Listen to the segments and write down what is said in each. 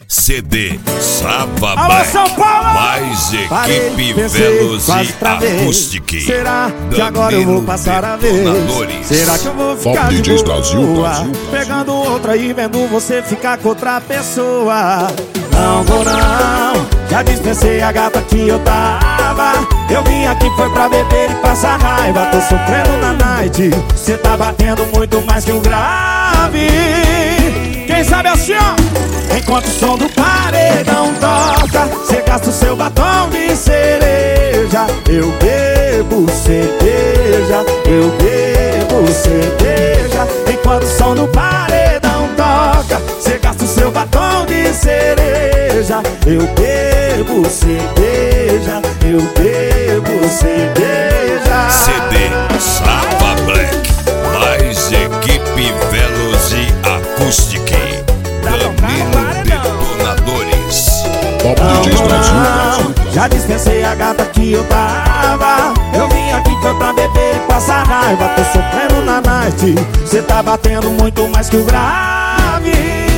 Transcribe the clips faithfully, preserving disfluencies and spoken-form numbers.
C D Sava Alô, Black, São Paulo! mais Parei, equipe pensei, Veloz quase e travei. Acústica. Será que agora eu vou passar a vez? Detonadores. Será que eu vou ficar Top de D Js boa? Brasil, Brasil, Brasil. Pegando outra e vendo você ficar com outra pessoa. Não vou não, já dispensei a gata que eu tava. Eu vim aqui foi pra beber e passar raiva. Tô sofrendo na night, cê tá batendo muito mais que o grave. Quem sabe assim, ó, enquanto o som do paredão toca, cê gasta o seu batom de cereja. Eu bebo cerveja, eu bebo cerveja. Enquanto o som do paredão toca, cê gasta o seu batom de cereja. Eu bebo cerveja, eu bebo cerveja. C D Sava Black, mais equipe Veloz e Acústica. Danilo Detonadores. Top D Js Brasil, Brasil, Brasil. Já dispensei a gata que eu tava. Eu vim aqui foi pra beber e passar raiva. Tô sofrendo na night, cê tá batendo muito mais que o grave.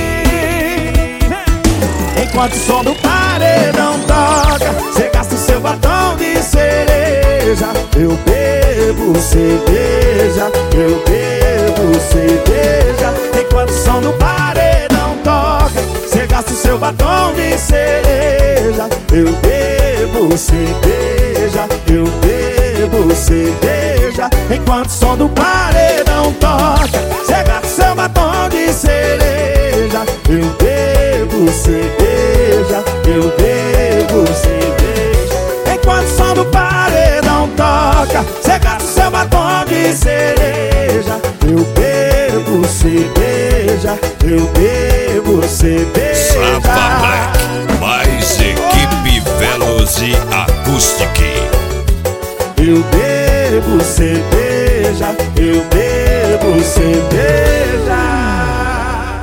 Enquanto o som do paredão toca, cê gasta o seu batom de cereja. Eu bebo cerveja, eu bebo cerveja. Enquanto o som do paredão toca, cê gasta o seu batom de cereja. Eu bebo cerveja, eu bebo cerveja. Enquanto o som do paredão toca, cê gasta o seu batom de cereja. Eu bebo cerveja, eu bebo cerveja. Enquanto o som do paredão toca, cê gasta o seu batom de cereja. Eu bebo cerveja, eu bebo cerveja. Sava Black, mais equipe Veloz e Acústica. Eu bebo cerveja, eu bebo